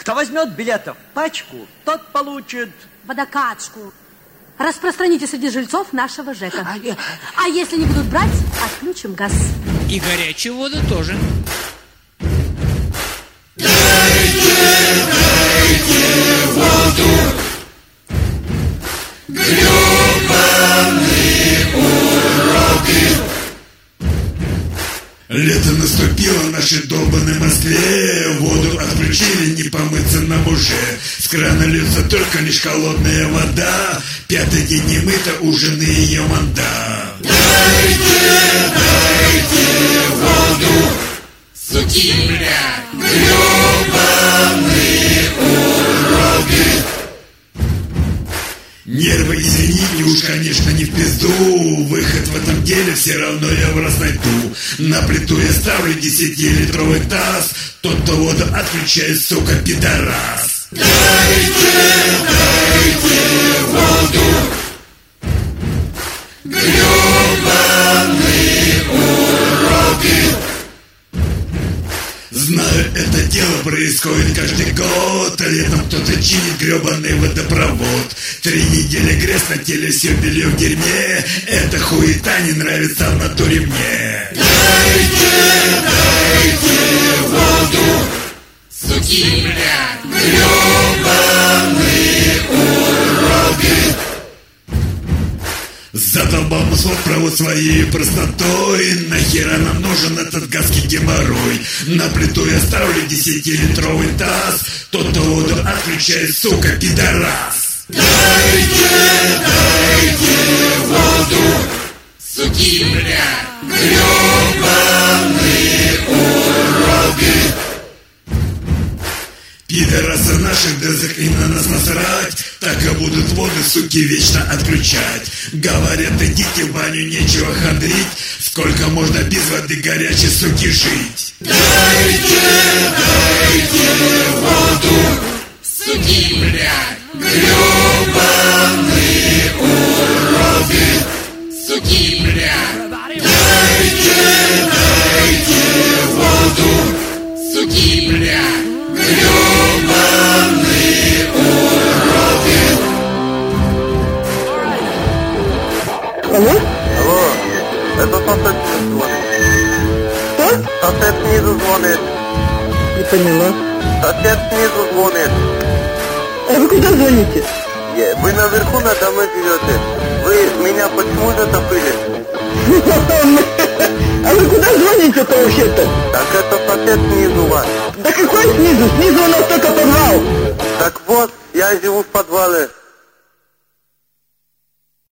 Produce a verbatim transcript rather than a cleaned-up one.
Кто возьмет билетов пачку, тот получит... Водокачку. Распространите среди жильцов нашего ЖЭКа. А если не будут брать, отключим газ. И горячую воду тоже. Дайте, дайте воду, гребаные уроды. Лето наступило в нашей долбанной Москве. Воду отключили, не помыться нам уже. С крана льется только лишь холодная вода. Пятый день не мыто, у жены ее манда. Дайте, дайте воду, суки, бля, гребаные уроды. Нервы, извините, уж, конечно, не в пизду. Выход в этом деле все равно я в раз найду. На плиту я ставлю десятилитровый таз. Тот, кто воду отключает, сука, пидорас. Дайте, дайте воду, гребаные уроды. Знаю, это дело происходит каждый год. А летом кто-то чинит гребаный водопровод. Три недели грязь на теле, все белье в дерьме. Эта хуета не нравится в натуре мне. Дайте, дайте воду, суки, бля, гребаные уроды. Задолбал мусор провод своей простотой. Нахера нам нужен этот гадский геморрой? На плиту я ставлю десятилитровый таз. Тот, кто воду отключает, сука, пидорас. Дайте, дайте воду, суки, бля, гребаные уроды. Пидорасы наших дезок и на нас насрать. Так и будут воды, суки, вечно отключать. Говорят, идите в баню, нечего хандрить. Сколько можно без воды горячей, суки, жить? Дайте, дайте воду, суки, бля, гребаные уроды. Суки, бля, дайте, дайте воду, суки, бля, гребаные уроды. Алло? Алло, это сосед звонит. Что? Сосед снизу звонит. Не поняла. Сосед снизу звонит. А вы куда звоните? Е, Вы наверху надо мной живете. Вы меня почему затопили? А вы куда звоните-то вообще-то? Так это сосед снизу у вас. Да какой снизу? Снизу у нас только подвал. Так вот, я живу в подвале.